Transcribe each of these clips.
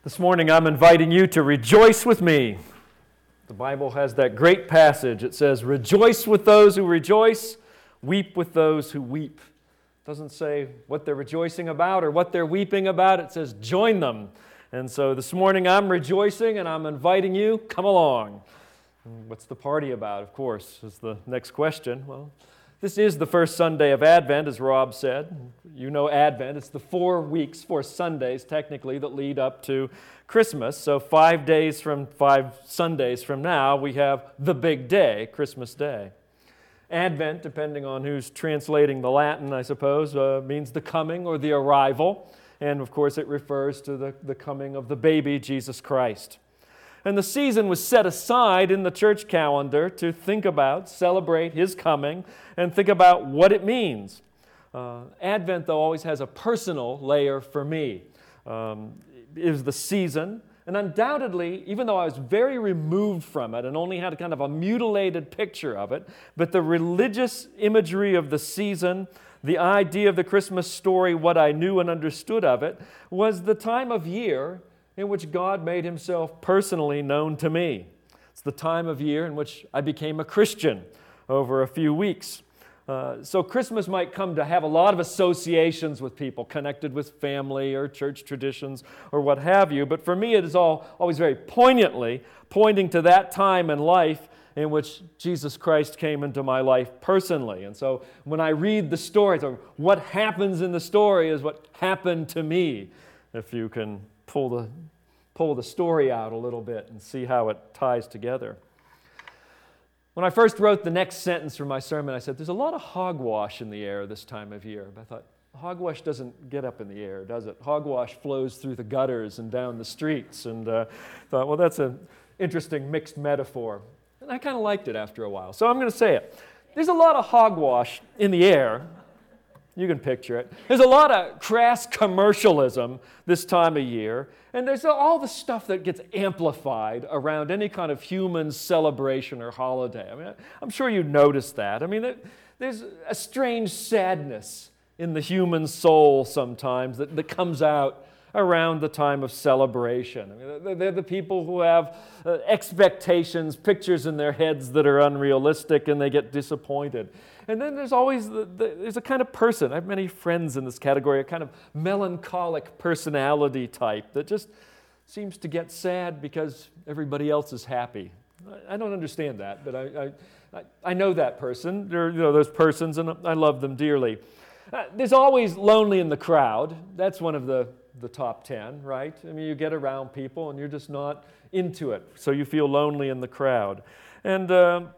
This morning I'm inviting you to rejoice with me. The Bible has that great passage. It says, "Rejoice with those who rejoice, weep with those who weep." It doesn't say what they're rejoicing about or what they're weeping about. It says, join them. And so this morning I'm rejoicing and I'm inviting you, come along. What's the party about, of course, is the next question. Well, this is the first Sunday of Advent, as Rob said. You know Advent. It's the 4 Sundays, technically, that lead up to Christmas. So 5 Sundays from now, we have the big day, Christmas Day. Advent, depending on who's translating the Latin, I suppose, means the coming or the arrival. And, of course, it refers to the coming of the baby, Jesus Christ. And the season was set aside in the church calendar to think about, celebrate His coming, and think about what it means. Advent, though, always has a personal layer for me. It is the season, and undoubtedly, even though I was very removed from it and only had kind of a mutilated picture of it, but the religious imagery of the season, the idea of the Christmas story, what I knew and understood of it, was the time of year in which God made Himself personally known to me. It's the time of year in which I became a Christian over a few weeks. So Christmas might come to have a lot of associations with people connected with family or church traditions or what have you, but for me it is always very poignantly pointing to that time in life in which Jesus Christ came into my life personally. And so when I read the stories, or what happens in the story is what happened to me, if you can pull the story out a little bit and see how it ties together. When I first wrote the next sentence for my sermon, I said, there's a lot of hogwash in the air this time of year. But I thought, hogwash doesn't get up in the air, does it? Hogwash flows through the gutters and down the streets. And thought, well, that's an interesting mixed metaphor. And I kind of liked it after a while. So I'm going to say it. There's a lot of hogwash in the air. You can picture it. There's a lot of crass commercialism this time of year, and there's all the stuff that gets amplified around any kind of human celebration or holiday. I mean, I'm sure you noticed that. I mean, there's a strange sadness in the human soul sometimes that comes out around the time of celebration. I mean, they're the people who have expectations, pictures in their heads that are unrealistic, and they get disappointed. And then there's always, there's a kind of person, I have many friends in this category, a kind of melancholic personality type that just seems to get sad because everybody else is happy. I don't understand that, but I know that person. There are those persons, and I love them dearly. There's always lonely in the crowd. That's one of the top 10, right? I mean, you get around people and you're just not into it, so you feel lonely in the crowd. And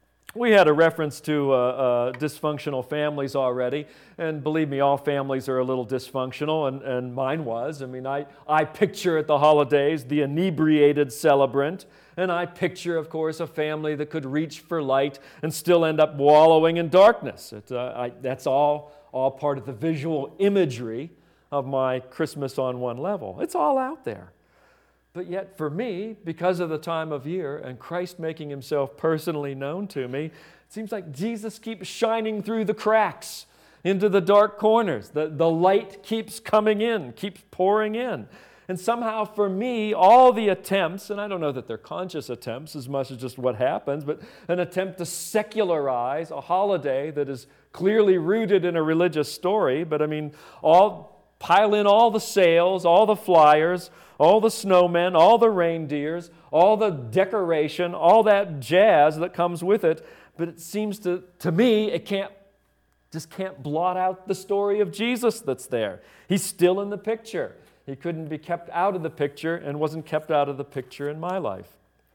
we had a reference to dysfunctional families already, and believe me, all families are a little dysfunctional, and mine was. I mean, I picture at the holidays the inebriated celebrant, and I picture, of course, a family that could reach for light and still end up wallowing in darkness. That's all part of the visual imagery of my Christmas on one level. It's all out there. But yet for me, because of the time of year and Christ making Himself personally known to me, it seems like Jesus keeps shining through the cracks into the dark corners. The light keeps coming in, keeps pouring in. And somehow for me, all the attempts, and I don't know that they're conscious attempts as much as just what happens, but an attempt to secularize a holiday that is clearly rooted in a religious story, but I mean, pile in all the sails, all the flyers, all the snowmen, all the reindeers, all the decoration, all that jazz that comes with it. But it seems to me, it just can't blot out the story of Jesus that's there. He's still in the picture. He couldn't be kept out of the picture and wasn't kept out of the picture in my life.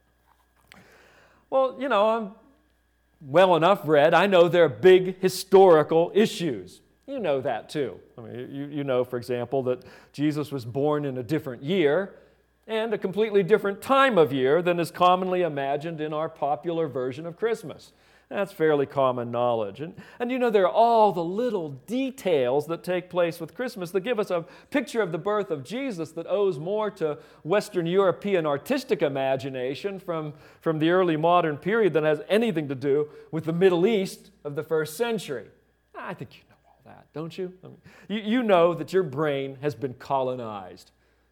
Well, I'm well enough read. I know there are big historical issues. You know that too. I mean, you know, for example, that Jesus was born in a different year and a completely different time of year than is commonly imagined in our popular version of Christmas. That's fairly common knowledge. And you know, there are all the little details that take place with Christmas that give us a picture of the birth of Jesus that owes more to Western European artistic imagination from the early modern period than has anything to do with the Middle East of the first century. I think you know all that, don't you? I mean, you know that your brain has been colonized.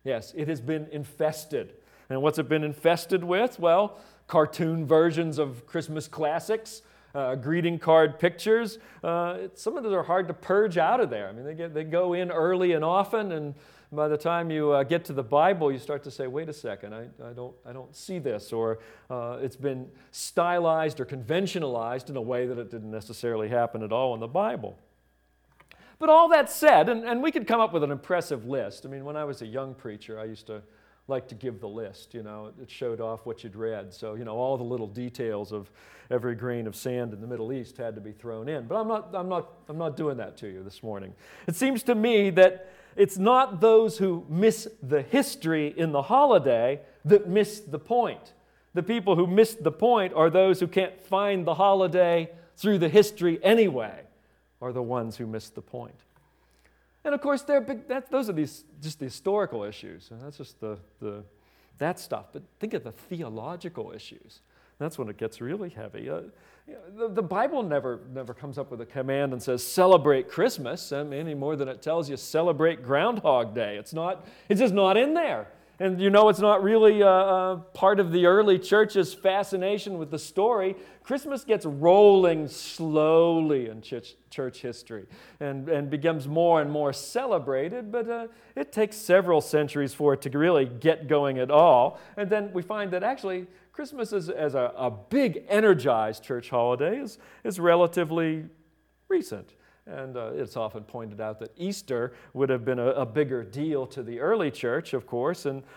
Yes, it has been infested. And what's it been infested with? Well, cartoon versions of Christmas classics, greeting card pictures. Some of those are hard to purge out of there. I mean, they go in early and often, and by the time you get to the Bible, you start to say, wait a second, I don't see this, or it's been stylized or conventionalized in a way that it didn't necessarily happen at all in the Bible. But all that said, and we could come up with an impressive list. I mean, when I was a young preacher, I used to like to give the list, It showed off what you'd read. So, all the little details of every grain of sand in the Middle East had to be thrown in. But I'm not doing that to you this morning. It seems to me that it's not those who miss the history in the holiday that miss the point. The people who miss the point are those who can't find the holiday through the history anyway, are the ones who miss the point. And of course, those are just the historical issues, and that's just that stuff. But think of the theological issues. That's when it gets really heavy. The Bible never comes up with a command and says celebrate Christmas any more than it tells you celebrate Groundhog Day. It's just not in there. And it's not really part of the early church's fascination with the story. Christmas gets rolling slowly in church history and becomes more and more celebrated, but it takes several centuries for it to really get going at all. And then we find that actually Christmas as a big energized church holiday is relatively recent. And it's often pointed out that Easter would have been a bigger deal to the early church, of course, and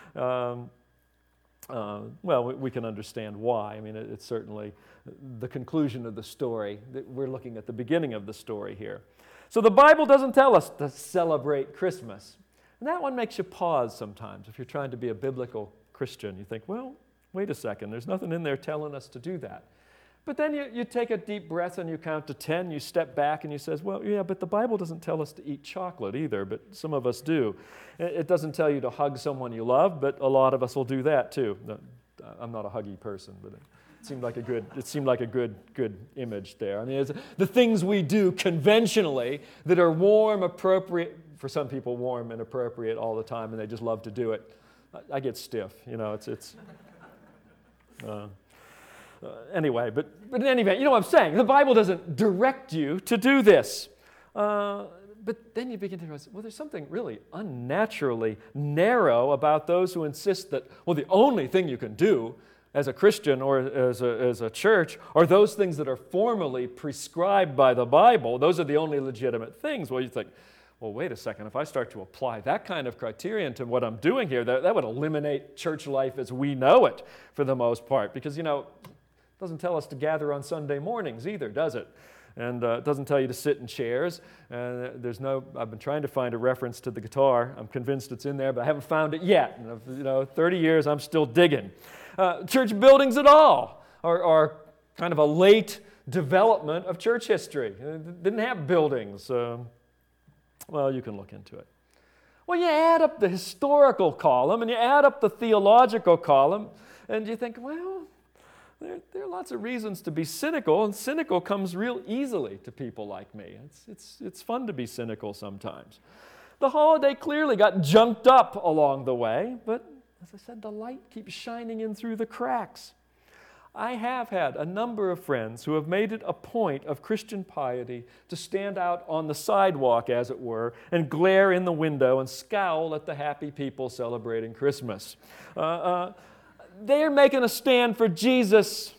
we can understand why. I mean, it's certainly the conclusion of the story. We're looking at the beginning of the story here. So the Bible doesn't tell us to celebrate Christmas. And that one makes you pause sometimes. If you're trying to be a biblical Christian, you think, well, wait a second, there's nothing in there telling us to do that. But then you take a deep breath and you count to 10, you step back and you say, well, yeah, but the Bible doesn't tell us to eat chocolate either, but some of us do. It doesn't tell you to hug someone you love, but a lot of us will do that too. No, I'm not a huggy person, but it seemed like a good image there. I mean, it's the things we do conventionally that are warm, appropriate, for some people warm and appropriate all the time, and they just love to do it. I get stiff, anyway, but in any event, you know what I'm saying. The Bible doesn't direct you to do this. But then you begin to realize, well, there's something really unnaturally narrow about those who insist that, well, the only thing you can do as a Christian or as a church are those things that are formally prescribed by the Bible. Those are the only legitimate things. Well, you think, well, wait a second. If I start to apply that kind of criterion to what I'm doing here, that would eliminate church life as we know it for the most part. Because, it doesn't tell us to gather on Sunday mornings either, does it? And it doesn't tell you to sit in chairs. I've been trying to find a reference to the guitar. I'm convinced it's in there, but I haven't found it yet. And 30 years, I'm still digging. Church buildings at all are kind of a late development of church history. It didn't have buildings. Well, you can look into it. Well, you add up the historical column and you add up the theological column, and you think, well, there are lots of reasons to be cynical, and cynical comes real easily to people like me. It's fun to be cynical sometimes. The holiday clearly got junked up along the way, but as I said, the light keeps shining in through the cracks. I have had a number of friends who have made it a point of Christian piety to stand out on the sidewalk, as it were, and glare in the window and scowl at the happy people celebrating Christmas. They're making a stand for Jesus,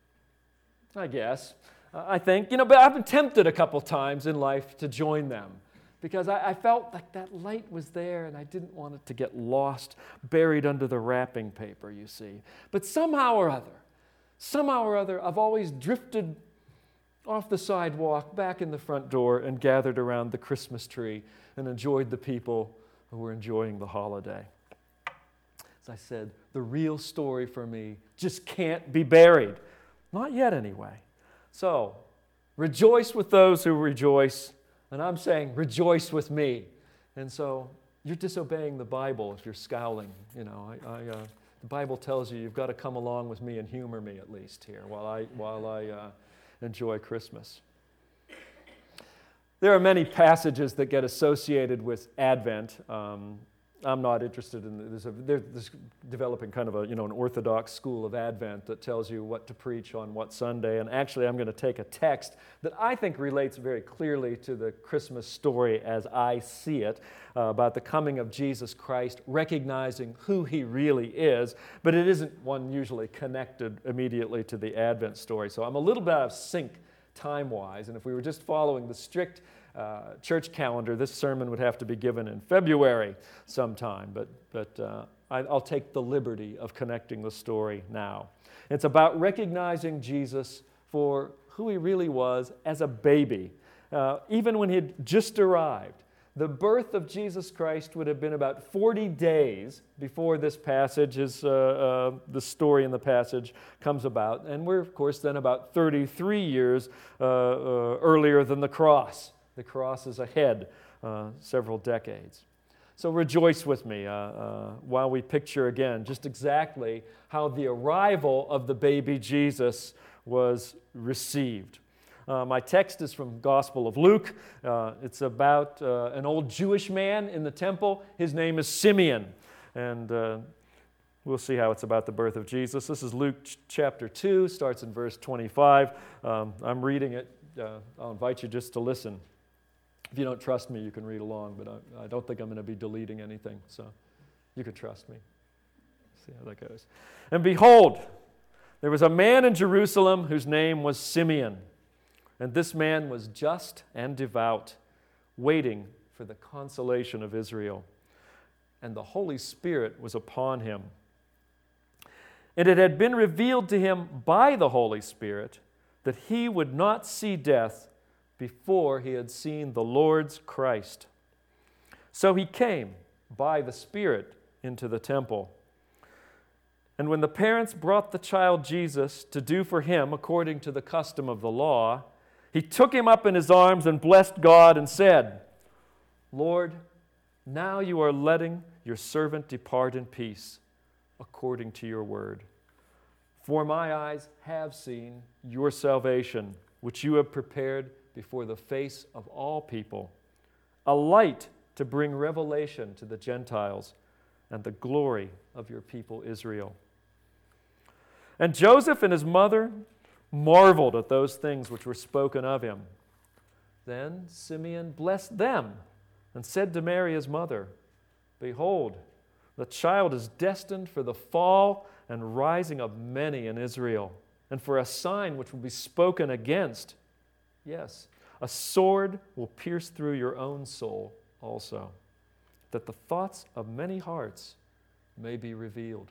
I guess, I think. But I've been tempted a couple times in life to join them because I felt like that light was there and I didn't want it to get lost, buried under the wrapping paper, you see. But somehow or other, I've always drifted off the sidewalk, back in the front door, and gathered around the Christmas tree and enjoyed the people who were enjoying the holiday. As I said, the real story for me just can't be buried. Not yet, anyway. So, rejoice with those who rejoice, and I'm saying rejoice with me. And so, you're disobeying the Bible if you're scowling. The Bible tells you you've got to come along with me and humor me at least here while I enjoy Christmas. There are many passages that get associated with Advent. I'm not interested in there's developing kind of an orthodox school of Advent that tells you what to preach on what Sunday. And actually, I'm going to take a text that I think relates very clearly to the Christmas story as I see it, about the coming of Jesus Christ, recognizing who He really is, but it isn't one usually connected immediately to the Advent story. So I'm a little bit out of sync time-wise, and if we were just following the strict church calendar, this sermon would have to be given in February sometime, but I'll take the liberty of connecting the story now. It's about recognizing Jesus for who He really was as a baby, even when He had just arrived. The birth of Jesus Christ would have been about 40 days before this passage, the story in the passage comes about, and we're, of course, then about 33 years earlier than the cross. The cross is ahead several decades. So rejoice with me while we picture again just exactly how the arrival of the baby Jesus was received. My text is from Gospel of Luke. It's about an old Jewish man in the temple. His name is Simeon. And we'll see how it's about the birth of Jesus. This is Luke chapter 2, starts in verse 25. I'm reading it. I'll invite you just to listen. If you don't trust me, you can read along, but I don't think I'm going to be deleting anything, so you can trust me. See how that goes. And behold, there was a man in Jerusalem whose name was Simeon. And this man was just and devout, waiting for the consolation of Israel. And the Holy Spirit was upon him. And it had been revealed to him by the Holy Spirit that he would not see death before he had seen the Lord's Christ. So he came by the Spirit into the temple. And when the parents brought the child Jesus to do for him according to the custom of the law, he took him up in his arms and blessed God and said, Lord, now you are letting your servant depart in peace according to your word. For my eyes have seen your salvation, which you have prepared before the face of all people, a light to bring revelation to the Gentiles and the glory of your people Israel. And Joseph and his mother marveled at those things which were spoken of him. Then Simeon blessed them and said to Mary his mother, Behold, the child is destined for the fall and rising of many in Israel, and for a sign which will be spoken against. Yes, a sword will pierce through your own soul also, that the thoughts of many hearts may be revealed.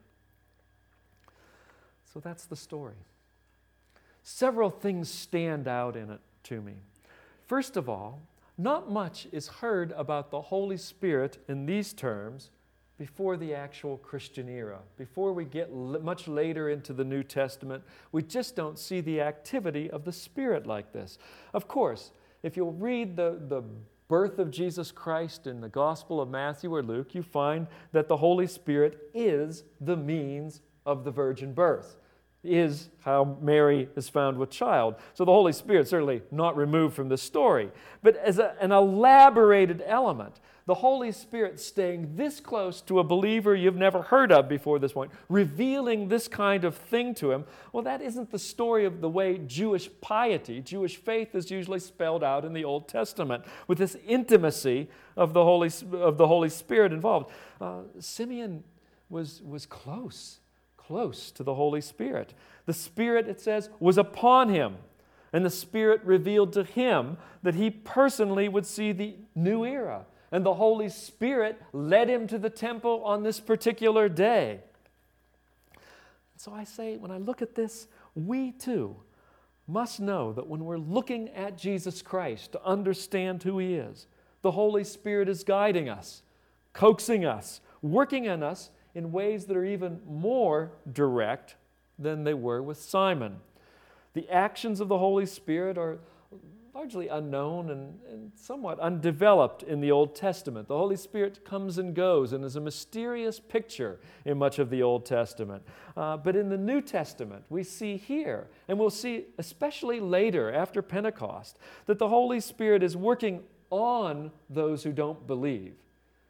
So that's the story. Several things stand out in it to me. First of all, not much is heard about the Holy Spirit in these terms before the actual Christian era. Before we get much later into the New Testament, we just don't see the activity of the Spirit like this. Of course, if you'll read the birth of Jesus Christ in the Gospel of Matthew or Luke, you find that the Holy Spirit is the means of the virgin birth, is how Mary is found with child. So the Holy Spirit certainly not removed from this story. But as an elaborated element, the Holy Spirit staying this close to a believer you've never heard of before this point, revealing this kind of thing to him, well, that isn't the story of the way Jewish piety, Jewish faith is usually spelled out in the Old Testament, with this intimacy of the Holy Spirit involved. Simeon was close to the Holy Spirit. The Spirit, it says, was upon him, and the Spirit revealed to him that he personally would see the new era. And the Holy Spirit led him to the temple on this particular day. So I say, when I look at this, we too must know that when we're looking at Jesus Christ to understand who He is, the Holy Spirit is guiding us, coaxing us, working on us in ways that are even more direct than they were with Simon. The actions of the Holy Spirit are largely unknown and somewhat undeveloped in the Old Testament. The Holy Spirit comes and goes and is a mysterious picture in much of the Old Testament. But in the New Testament, we see here, and we'll see especially later after Pentecost, that the Holy Spirit is working on those who don't believe.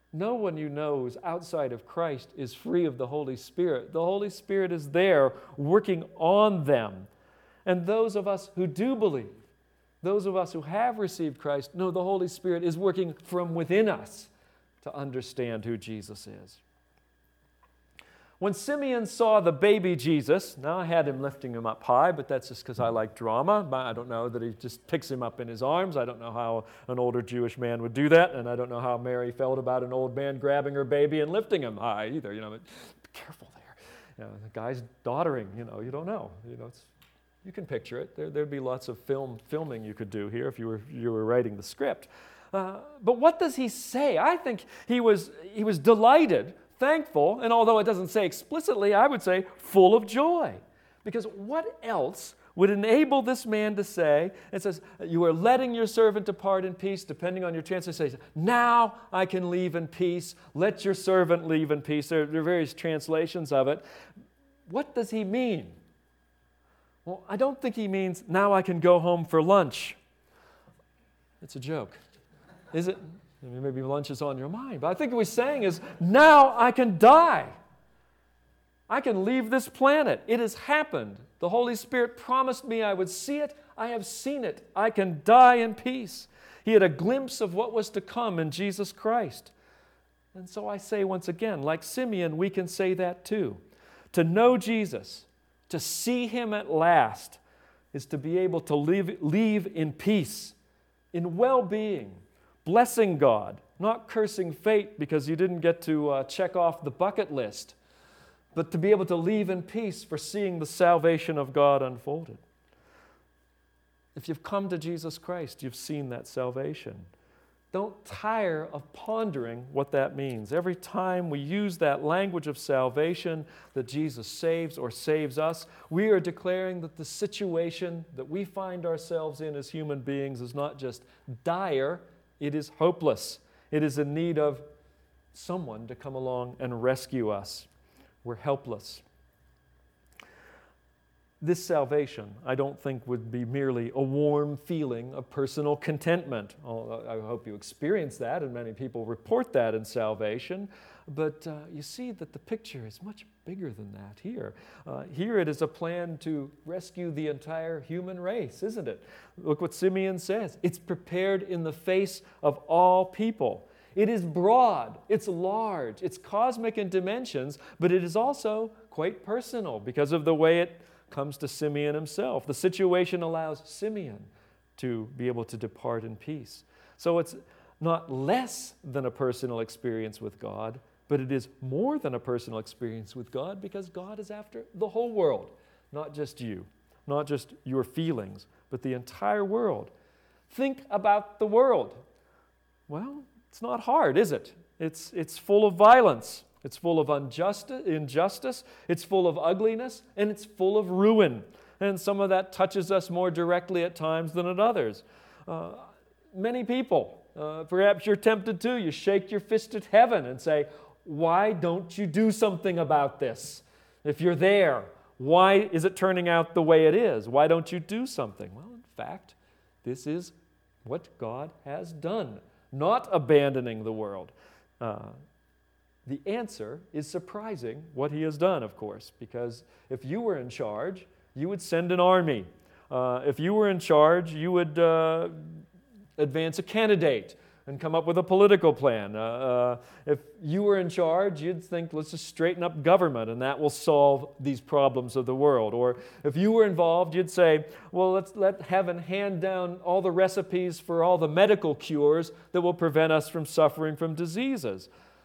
No one you know who's outside of Christ is free of the Holy Spirit. The Holy Spirit is there working on them. And those of us who do believe, those of us who have received Christ, know the Holy Spirit is working from within us to understand who Jesus is. When Simeon saw the baby Jesus, now I had him lifting him up high, but that's just because I like drama. I don't know that he just picks him up in his arms. I don't know how an older Jewish man would do that, and I don't know how Mary felt about an old man grabbing her baby and lifting him high either. But be careful there. The guy's doddering. You don't know. You can picture it. There'd be lots of filming you could do here if you were writing the script. But what does he say? I think he was delighted, thankful, and although it doesn't say explicitly, I would say full of joy. Because what else would enable this man to say, it says, you are letting your servant depart in peace, depending on your translation. Now I can leave in peace. Let your servant leave in peace. There are various translations of it. What does he mean? Well, I don't think he means, now I can go home for lunch. It's a joke. Is it? Maybe lunch is on your mind. But I think what he's saying is, now I can die. I can leave this planet. It has happened. The Holy Spirit promised me I would see it. I have seen it. I can die in peace. He had a glimpse of what was to come in Jesus Christ. And so I say once again, like Simeon, we can say that too. To know Jesus, to see Him at last, is to be able to leave in peace, in well-being, blessing God, not cursing fate because you didn't get to check off the bucket list, but to be able to leave in peace for seeing the salvation of God unfolded. If you've come to Jesus Christ, you've seen that salvation. Don't tire of pondering what that means. Every time we use that language of salvation, that Jesus saves or saves us, we are declaring that the situation that we find ourselves in as human beings is not just dire, it is hopeless. It is in need of someone to come along and rescue us. We're helpless. This salvation, I don't think, would be merely a warm feeling of personal contentment. I hope you experience that, and many people report that in salvation. But you see that the picture is much bigger than that here. Here it is a plan to rescue the entire human race, isn't it? Look what Simeon says. It's prepared in the face of all people. It is broad, it's large, it's cosmic in dimensions, but it is also quite personal because of the way it comes to Simeon himself. The situation allows Simeon to be able to depart in peace. So it's not less than a personal experience with God, but it is more than a personal experience with God because God is after the whole world, not just you, not just your feelings, but the entire world. Think about the world. Well, it's not hard, is it? It's full of violence. It's full of injustice, it's full of ugliness, and it's full of ruin. And some of that touches us more directly at times than at others. Many people, perhaps you're tempted to, you shake your fist at heaven and say, why don't you do something about this? If you're there, why is it turning out the way it is? Why don't you do something? Well, in fact, this is what God has done, not abandoning the world. The answer is surprising what He has done, of course, because if you were in charge, you would send an army. If you were in charge, you would advance a candidate and come up with a political plan. If you were in charge, you'd think, let's just straighten up government, and that will solve these problems of the world. Or if you were involved, you'd say, well, let's let heaven hand down all the recipes for all the medical cures that will prevent us from suffering from diseases.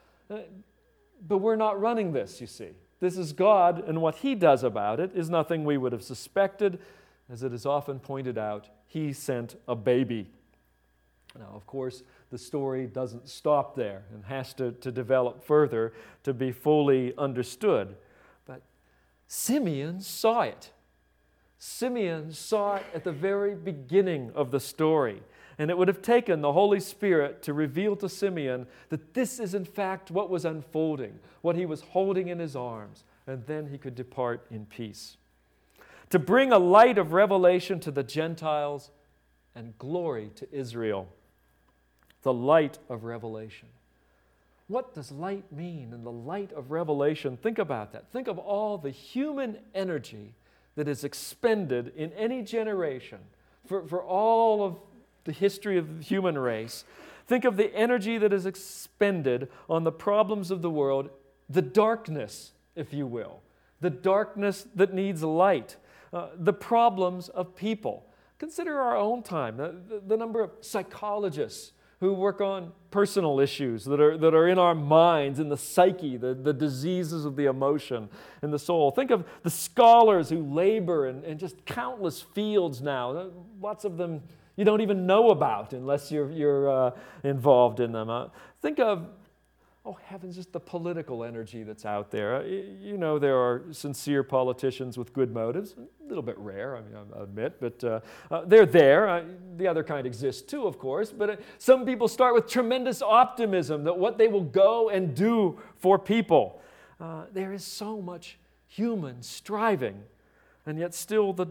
But we're not running this, you see. This is God, and what He does about it is nothing we would have suspected. As it is often pointed out, He sent a baby. Now, of course, the story doesn't stop there and has to develop further to be fully understood. But Simeon saw it. Simeon saw it at the very beginning of the story. And it would have taken the Holy Spirit to reveal to Simeon that this is in fact what was unfolding, what he was holding in his arms, and then he could depart in peace. To bring a light of revelation to the Gentiles and glory to Israel. The light of revelation. What does light mean in the light of Revelation? Think about that. Think of all the human energy that is expended in any generation for all of the history of the human race. Think of the energy that is expended on the problems of the world, the darkness, if you will, the darkness that needs light, the problems of people. Consider our own time, the number of psychologists who work on personal issues that are in our minds, in the psyche, the diseases of the emotion and the soul. Think of the scholars who labor in just countless fields now. Lots of them you don't even know about unless you're involved in them. Think of, oh heavens, just the political energy that's out there. You know, there are sincere politicians with good motives, a little bit rare, I admit, but they're there. The other kind exists too, of course, but some people start with tremendous optimism that what they will go and do for people. There is so much human striving, and yet still the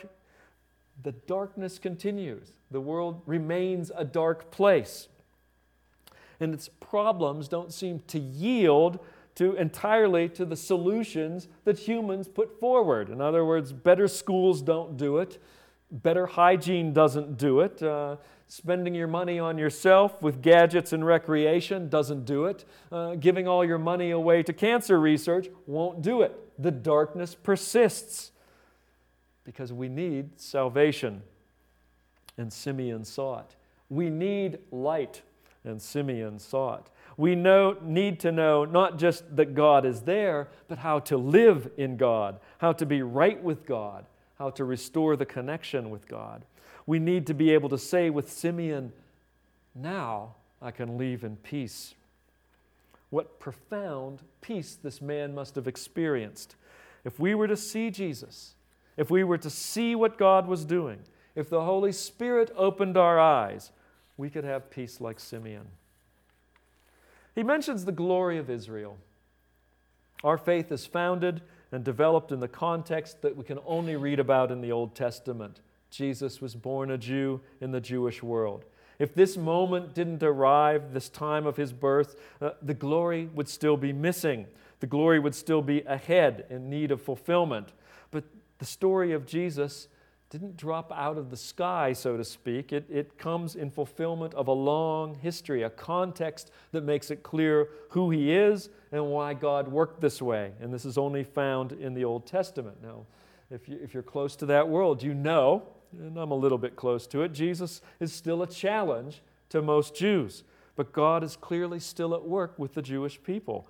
darkness continues. The world remains a dark place. And its problems don't seem to yield entirely to the solutions that humans put forward. In other words, better schools don't do it. Better hygiene doesn't do it. Spending your money on yourself with gadgets and recreation doesn't do it. Giving all your money away to cancer research won't do it. The darkness persists because we need salvation. And Simeon saw it. We need light. And Simeon saw it. We need to know not just that God is there, but how to live in God, how to be right with God, how to restore the connection with God. We need to be able to say with Simeon, now I can leave in peace. What profound peace this man must have experienced. If we were to see Jesus, if we were to see what God was doing, if the Holy Spirit opened our eyes, we could have peace like Simeon. He mentions the glory of Israel. Our faith is founded and developed in the context that we can only read about in the Old Testament. Jesus was born a Jew in the Jewish world. If this moment didn't arrive, this time of his birth, the glory would still be missing. The glory would still be ahead, in need of fulfillment. But the story of Jesus didn't drop out of the sky, so to speak. It comes in fulfillment of a long history, a context that makes it clear who he is and why God worked this way. And this is only found in the Old Testament. Now, if you're close to that world, you know, and I'm a little bit close to it, Jesus is still a challenge to most Jews. But God is clearly still at work with the Jewish people.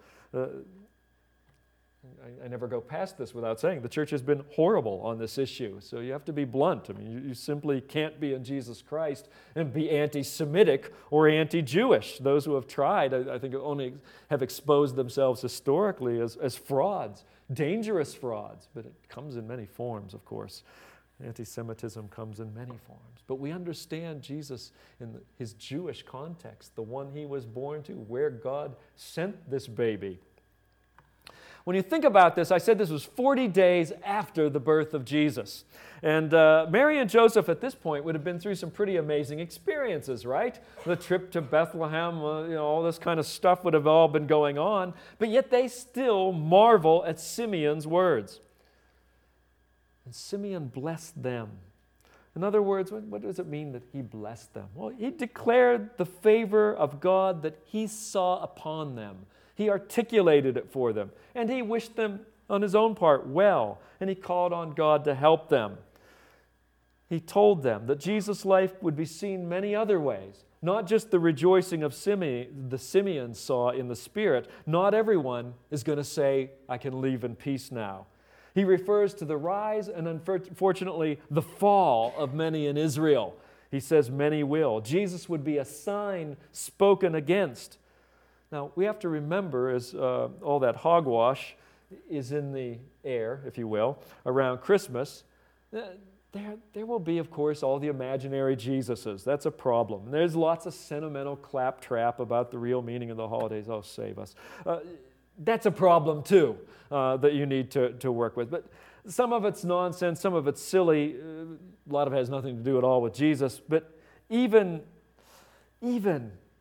I never go past this without saying the church has been horrible on this issue. So you have to be blunt. I mean, you simply can't be in Jesus Christ and be anti-Semitic or anti-Jewish. Those who have tried, I think, only have exposed themselves historically as frauds, dangerous frauds. But it comes in many forms, of course. Anti-Semitism comes in many forms. But we understand Jesus in his Jewish context, the one he was born to, where God sent this baby. When you think about this, I said this was 40 days after the birth of Jesus. And Mary and Joseph at this point would have been through some pretty amazing experiences, right? The trip to Bethlehem, all this kind of stuff would have all been going on. But yet they still marvel at Simeon's words. And Simeon blessed them. In other words, what does it mean that he blessed them? Well, he declared the favor of God that he saw upon them. He articulated it for them, and he wished them on his own part well, and he called on God to help them. He told them that Jesus' life would be seen many other ways, not just the rejoicing of the Simeon saw in the Spirit. Not everyone is going to say, I can leave in peace now. He refers to the rise and unfortunately the fall of many in Israel. He says many will. Jesus would be a sign spoken against. Now, we have to remember, as all that hogwash is in the air, if you will, around Christmas, there will be, of course, all the imaginary Jesuses. That's a problem. There's lots of sentimental claptrap about the real meaning of the holidays. Oh, save us. That's a problem, too, that you need to work with. But some of it's nonsense, some of it's silly. A lot of it has nothing to do at all with Jesus. But even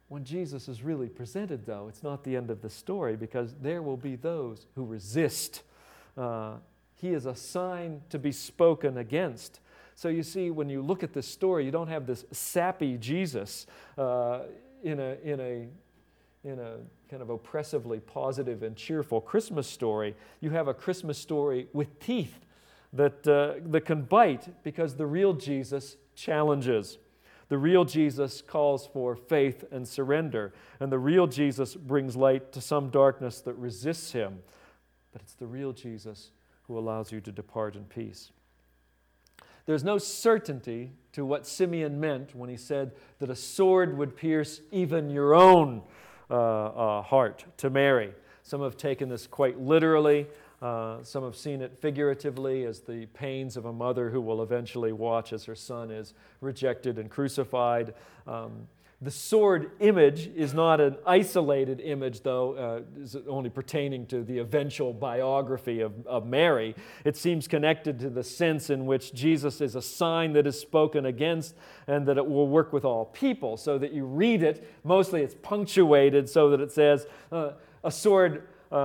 When Jesus is really presented, though, it's not the end of the story, because there will be those who resist. He is a sign to be spoken against. So you see, when you look at this story, you don't have this sappy Jesus in a kind of oppressively positive and cheerful Christmas story. You have a Christmas story with teeth that can bite, because the real Jesus challenges. The real Jesus calls for faith and surrender, and the real Jesus brings light to some darkness that resists him. But it's the real Jesus who allows you to depart in peace. There's no certainty to what Simeon meant when he said that a sword would pierce even your own heart, to Mary. Some have taken this quite literally. Some have seen it figuratively as the pains of a mother who will eventually watch as her son is rejected and crucified. The sword image is not an isolated image, though, is only pertaining to the eventual biography of Mary. It seems connected to the sense in which Jesus is a sign that is spoken against, and that it will work with all people, so that you read it. Mostly it's punctuated so that it says, a sword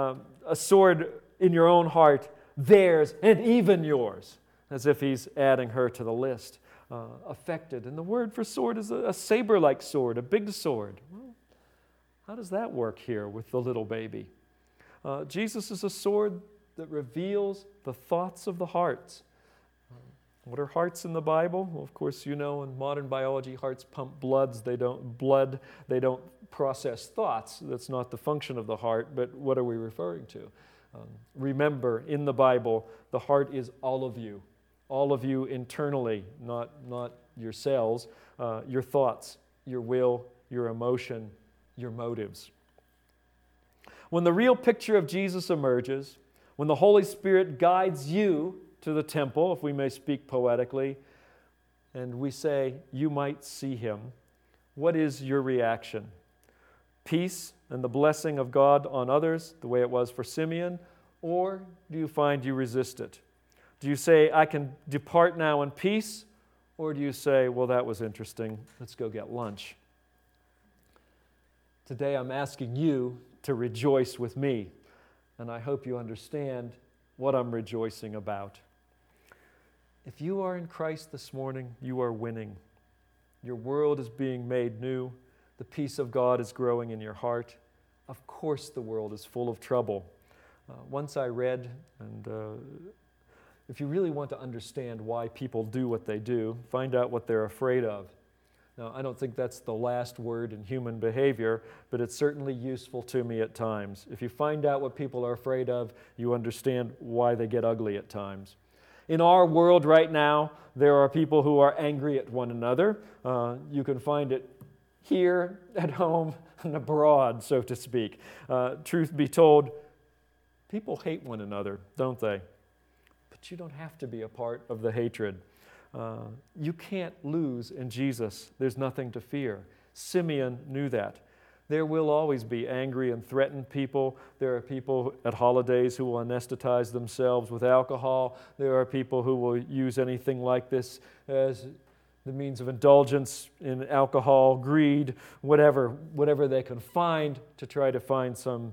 in your own heart, theirs, and even yours, as if he's adding her to the list. Affected. And the word for sword is a saber-like sword, a big sword. Well, how does that work here with the little baby? Jesus is a sword that reveals the thoughts of the hearts. What are hearts in the Bible? Well, of course, you know, in modern biology, hearts pump blood. They don't process thoughts. That's not the function of the heart, but what are we referring to? Remember, in the Bible, the heart is all of you internally, not your cells, your thoughts, your will, your emotion, your motives. When the real picture of Jesus emerges, when the Holy Spirit guides you to the temple, if we may speak poetically, and we say, you might see him, what is your reaction? Peace and the blessing of God on others, the way it was for Simeon, or do you find you resist it? Do you say, I can depart now in peace? Or do you say, well, that was interesting, let's go get lunch? Today I'm asking you to rejoice with me, and I hope you understand what I'm rejoicing about. If you are in Christ this morning, you are winning. Your world is being made new. The peace of God is growing in your heart. Of course the world is full of trouble. Once I read, and if you really want to understand why people do what they do, find out what they're afraid of. Now, I don't think that's the last word in human behavior, but it's certainly useful to me at times. If you find out what people are afraid of, you understand why they get ugly at times. In our world right now, there are people who are angry at one another. You can find it here, at home, and abroad, so to speak. Truth be told, people hate one another, don't they? But you don't have to be a part of the hatred. You can't lose in Jesus. There's nothing to fear. Simeon knew that. There will always be angry and threatened people. There are people at holidays who will anesthetize themselves with alcohol. There are people who will use anything like this as the means of indulgence in alcohol, greed, whatever they can find to try to find some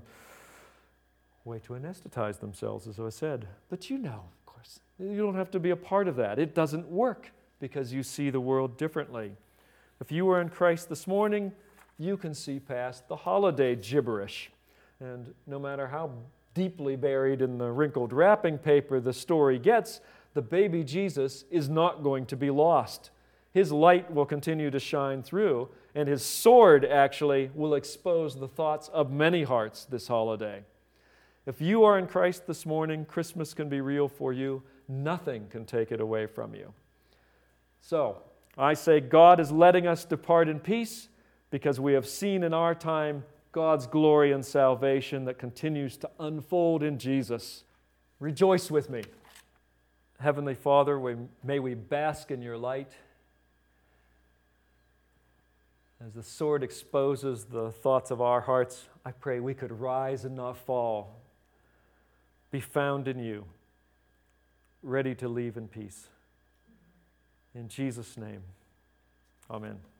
way to anesthetize themselves, as I said. But you know, of course, you don't have to be a part of that. It doesn't work because you see the world differently. If you are in Christ this morning, you can see past the holiday gibberish. And no matter how deeply buried in the wrinkled wrapping paper the story gets, the baby Jesus is not going to be lost. His light will continue to shine through, and his sword actually will expose the thoughts of many hearts this holiday. If you are in Christ this morning, Christmas can be real for you. Nothing can take it away from you. So, I say God is letting us depart in peace because we have seen in our time God's glory and salvation that continues to unfold in Jesus. Rejoice with me. Heavenly Father, may we bask in your light. As the sword exposes the thoughts of our hearts, I pray we could rise and not fall, be found in you, ready to leave in peace. In Jesus' name, amen.